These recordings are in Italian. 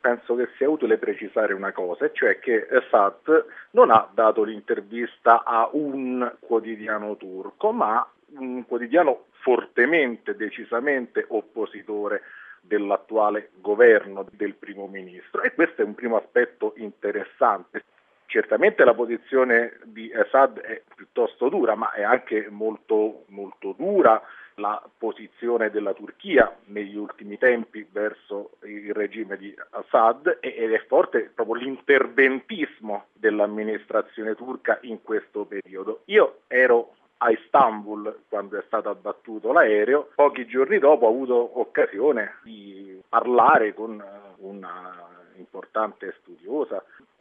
penso che sia utile precisare una cosa, cioè che Assad non ha dato l'intervista a un quotidiano turco, ma un quotidiano fortemente, decisamente oppositore dell'attuale governo del primo ministro, e questo è un primo aspetto interessante. Certamente la posizione di Assad è piuttosto dura, ma è anche molto, molto dura la posizione della Turchia negli ultimi tempi verso il regime di Assad, ed è forte proprio l'interventismo dell'amministrazione turca in questo periodo. Io ero a Istanbul quando è stato abbattuto l'aereo. Pochi giorni dopo ho avuto occasione di parlare con una importante studiosa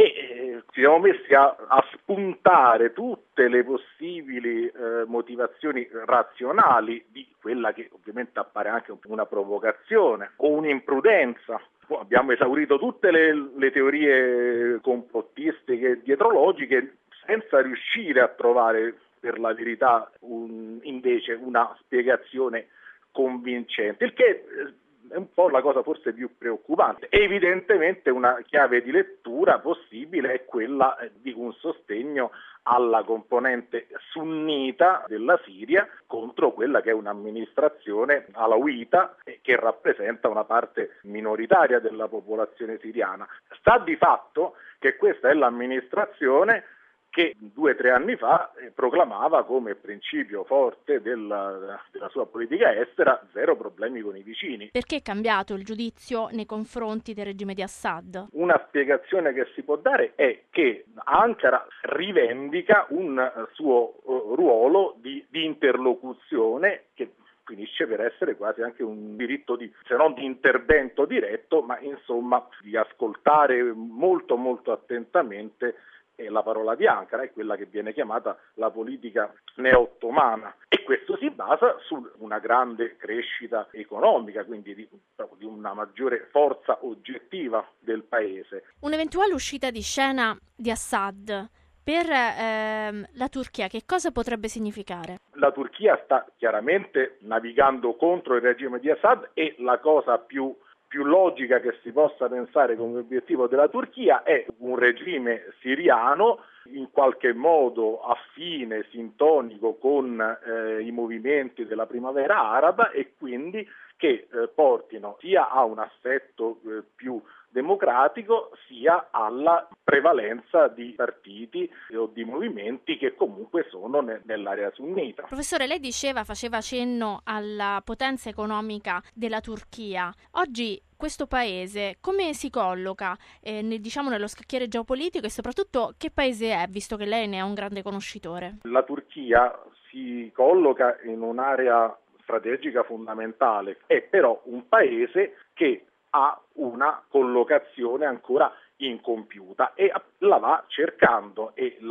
e ci siamo messi a spuntare tutte le possibili motivazioni razionali di quella che ovviamente appare anche una provocazione o un'imprudenza. Abbiamo esaurito tutte le teorie complottistiche e dietrologiche senza riuscire a trovare per la verità invece una spiegazione convincente, il che è un po' la cosa forse più preoccupante. Evidentemente una chiave di lettura possibile è quella di un sostegno alla componente sunnita della Siria contro quella che è un'amministrazione alawita che rappresenta una parte minoritaria della popolazione siriana. Sta di fatto che questa è l'amministrazione che 2 o 3 anni fa proclamava come principio forte della sua politica estera zero problemi con i vicini. Perché è cambiato il giudizio nei confronti del regime di Assad? Una spiegazione che si può dare è che Ankara rivendica un suo ruolo di interlocuzione che finisce per essere quasi anche un diritto se non di intervento diretto, ma insomma di ascoltare molto molto attentamente la parola di Ankara, è quella che viene chiamata la politica neo-ottomana, e questo si basa su una grande crescita economica, quindi di una maggiore forza oggettiva del paese. Un'eventuale uscita di scena di Assad per la Turchia che cosa potrebbe significare? La Turchia sta chiaramente navigando contro il regime di Assad e la cosa più logica che si possa pensare come obiettivo della Turchia è un regime siriano in qualche modo affine, sintonico con i movimenti della primavera araba, e quindi che portino sia a un assetto più democratico sia alla prevalenza di partiti o di movimenti che comunque sono nell'area sunnita. Professore, lei faceva cenno alla potenza economica della Turchia. Oggi questo paese come si colloca nello scacchiere geopolitico, e soprattutto che paese è, visto che lei ne è un grande conoscitore? La Turchia si colloca in un'area strategica fondamentale, è però un paese che ha una collocazione ancora incompiuta e la va cercando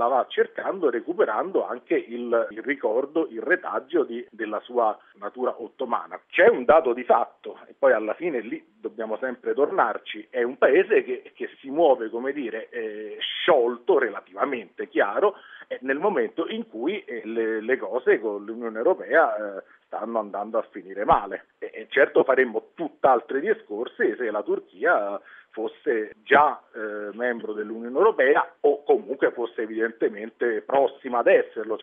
recuperando anche il ricordo, il retaggio della sua natura ottomana. C'è un dato di fatto, e poi alla fine lì dobbiamo sempre tornarci, è un paese che si muove, sciolto, relativamente chiaro, nel momento in cui le cose con l'Unione Europea stanno andando a finire male. E certo faremmo tutt'altri discorsi se la Turchia fosse già membro dell'Unione Europea o comunque fosse evidentemente prossima ad esserlo.